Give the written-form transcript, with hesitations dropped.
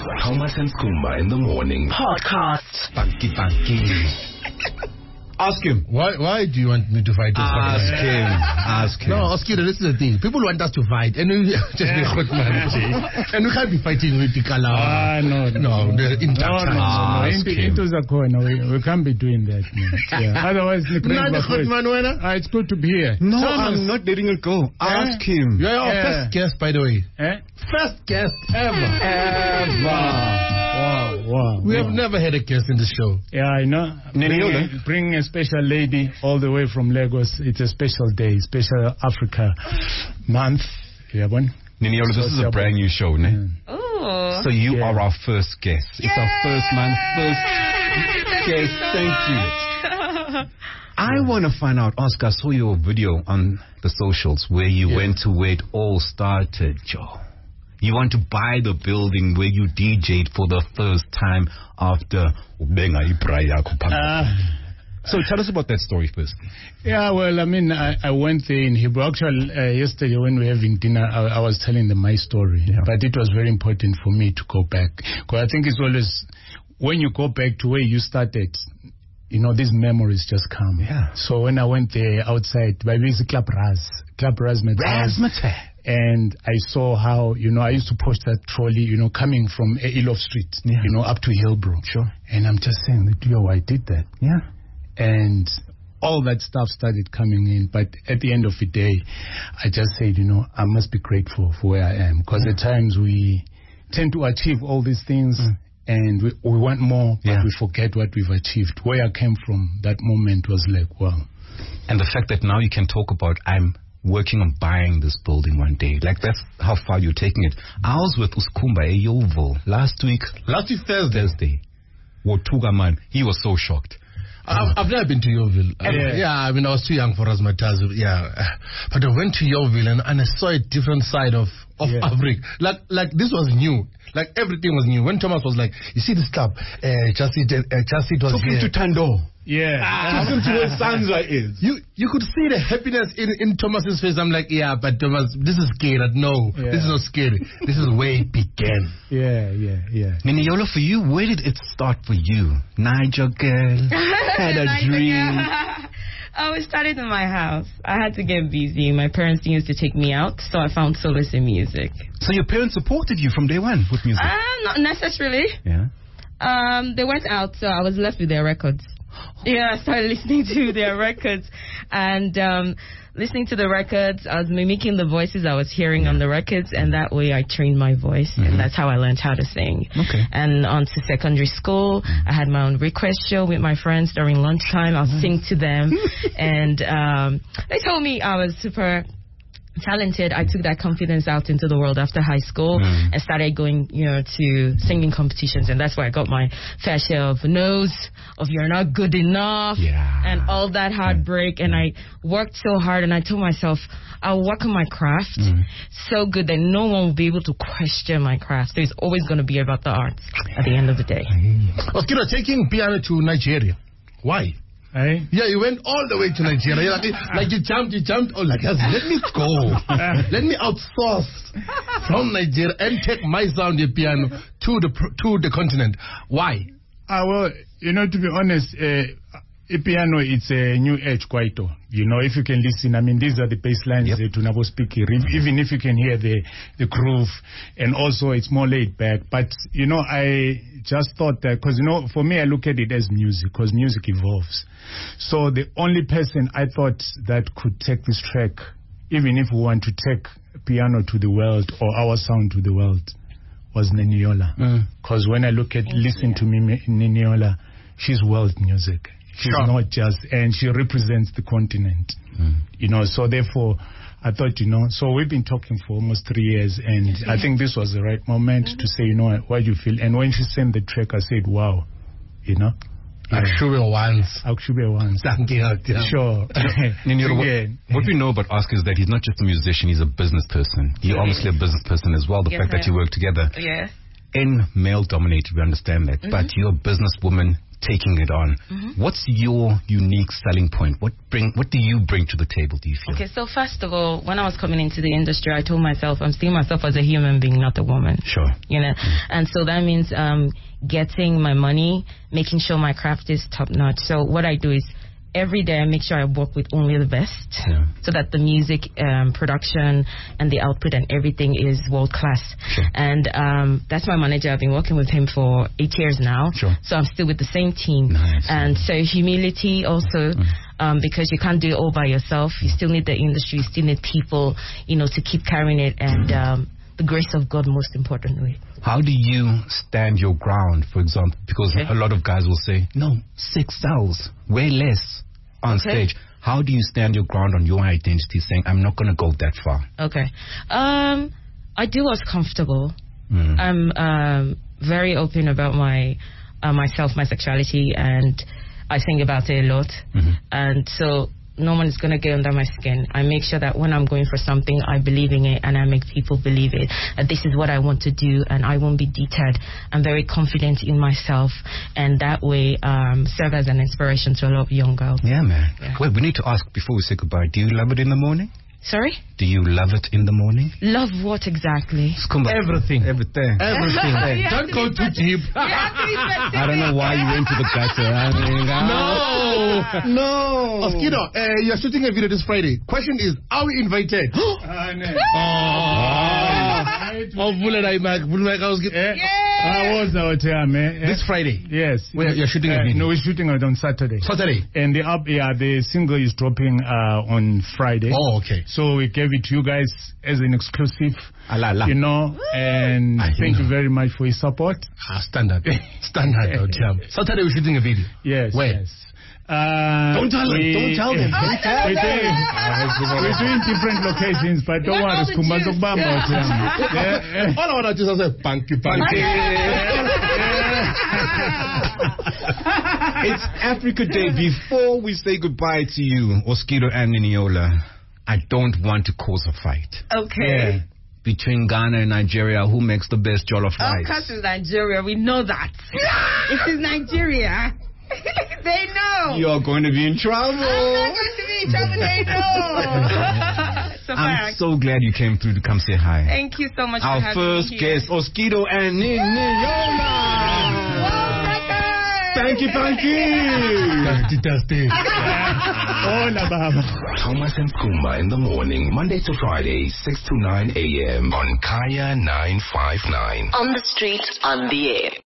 Thomas and Kumba in the morning. Podcast. Ask him. Why do you want me to fight this? Ask him. No, ask you. This is the thing. People want us to fight, and we just be hot man, and we can't be fighting with the Kala. No. Ask him. We can't be doing that. Yeah. Otherwise, it's good to be here. No, I'm not letting it go. Ask him. You're our first guest, by the way. First guest ever. Wow. We have never had a guest in the show. Yeah, I know. Bring a special lady all the way from Lagos. It's a special day, special Africa month. Niniola, this is a brand new show, ne? Oh. So you are our first guest. It's our first guest. Thank you. I want to find out, Oscar, I saw your video on the socials where you went to where it all started, Joe. You want to buy the building where you DJ'd for the first time after So tell us about that story first. Yeah, well, I mean, I went there in Hebrew. Actually, yesterday when we were having dinner, I was telling them my story. Yeah. But it was very important for me to go back. Because I think it's always, when you go back to where you started, you know, these memories just come. Yeah. So when I went there outside, by basically Club Razmate. And I saw how, you know, I used to push that trolley, you know, coming from Elof Street, you know, up to Hillbrook. Sure. And I'm just saying, yo, I did that. Yeah. And all that stuff started coming in. But at the end of the day, I just said, you know, I must be grateful for where I am. Because at times we tend to achieve all these things and we want more, but we forget what we've achieved. Where I came from, that moment was like, wow. And the fact that now you can talk about, I'm working on buying this building one day. Like, that's how far you're taking it. I was with Uskumba at Yeovil last week Thursday. Wotuga man, he was so shocked. I've never been to Yeovil. I mean, I was too young for Razmataz. But I went to Yeovil and I saw a different side of Africa. Like this was new. Like everything was new. When Thomas was like, you see this club, Chassis was here. To Tando. Yeah. Took him to where Sanzwa is. You could see the happiness in Thomas's face. I'm like, but Thomas, this is scary. No, this is not scary. This is where it began. Yeah. Niniola, for you, where did it start for you? Niger girl, had a dream. Oh, it started in my house. I had to get busy. My parents used to take me out, so I found solace in music. So your parents supported you from day one with music? Not necessarily. Yeah. They went out, so I was left with their records. Yeah, I started listening to their records. And listening to the records, I was mimicking the voices I was hearing on the records, and that way I trained my voice, and that's how I learned how to sing. Okay. And on to secondary school, I had my own request show with my friends during lunchtime. I'll sing to them, and they told me I was super talented. I took that confidence out into the world after high school and started going, you know, to singing competitions, and that's where I got my fair share of no's, of you're not good enough, and all that heartbreak. And I worked so hard, and I told myself I'll work on my craft so good that no one will be able to question my craft. There's always going to be about the arts at the end of the day. Oskira, taking piano to Nigeria, why? Yeah, you went all the way to Nigeria. Like you jumped. Oh, like, let me go. Let me outsource from Nigeria and take my sound, the piano, to the continent. Why? Well, you know, to be honest, piano, it's a new age kwaito. You know, if you can listen, I mean, these are the bass lines to Nabo speaking. Even if you can hear the groove, and also it's more laid back. But, you know, I just thought that, because, you know, for me, I look at it as music, because music evolves. So the only person I thought that could take this track, even if we want to take piano to the world or our sound to the world, was Niniola. Because when I listen to Niniola, she's world music. She's not just, and she represents the continent, you know, so therefore I thought, you know, so we've been talking for almost 3 years, and I think this was the right moment to say, you know, what you feel. And when she sent the track, I said, wow, you know. Akshube once. Sure. What we know about Oscar is that he's not just a musician, he's a business person. You're obviously a business person as well, the fact that you work together. Yes. In male-dominated, we understand that. But you're a businesswoman taking it on. What's your unique selling point? What do you bring to the table, do you feel? Okay, so first of all, when I was coming into the industry, I told myself I'm seeing myself as a human being, not a woman. Sure. You know, and so that means getting my money, making sure my craft is top notch. So what I do is every day I make sure I work with only the best, so that the music production and the output and everything is world class. Sure. And that's my manager. I've been working with him for 8 years now. Sure. So I'm still with the same team. Nice. And so humility also, because you can't do it all by yourself. You still need the industry. You still need people, to keep carrying it, and the grace of God most importantly. How do you stand your ground, for example? Because a lot of guys will say, no, 6 cells, way less on stage. How do you stand your ground on your identity, saying, I'm not going to go that far? Okay. I do what's comfortable. I'm very open about myself, my sexuality, and I think about it a lot. And so no one is going to get under my skin. I make sure that when I'm going for something, I believe in it, and I make people believe it, that this is what I want to do, and I won't be deterred. I'm very confident in myself, and that way serve as an inspiration to a lot of young girls. Yeah, man. Wait, we need to ask before we say goodbye, do you love it in the morning? Sorry? Do you love it in the morning? Love what exactly? Everything. Everything. Don't go too deep. I don't know why you went to the gutter. No. Oskido, you're shooting a video this Friday. Question is, are we invited? This Friday? Yes. You're shooting a video? No, we're shooting it on Saturday. And the single is dropping on Friday. Oh, okay. So we gave it to you guys as an exclusive, and thank you very much for your support. Standard. Saturday we're shooting a video. Yes. Where? Yes. Don't tell them. We're doing different locations, but don't worry, all I want to do is say, Punky. It's Africa Day. Before we say goodbye to you, Oskido and Niniola, I don't want to cause a fight. Okay. Between Ghana and Nigeria, who makes the best jollof rice? Of course it's Nigeria. We know that. It is Nigeria. They know. You're going to be in trouble. I'm not going to be in trouble. They know. I'm so glad you came through to come say hi. Thank you so much for having me. Our first guest, Oskido and Niniola. Thank you. Thomas and Kumba in the morning, Monday to Friday, 6 to 9 a.m. on Kaya 959. On the street, on the air.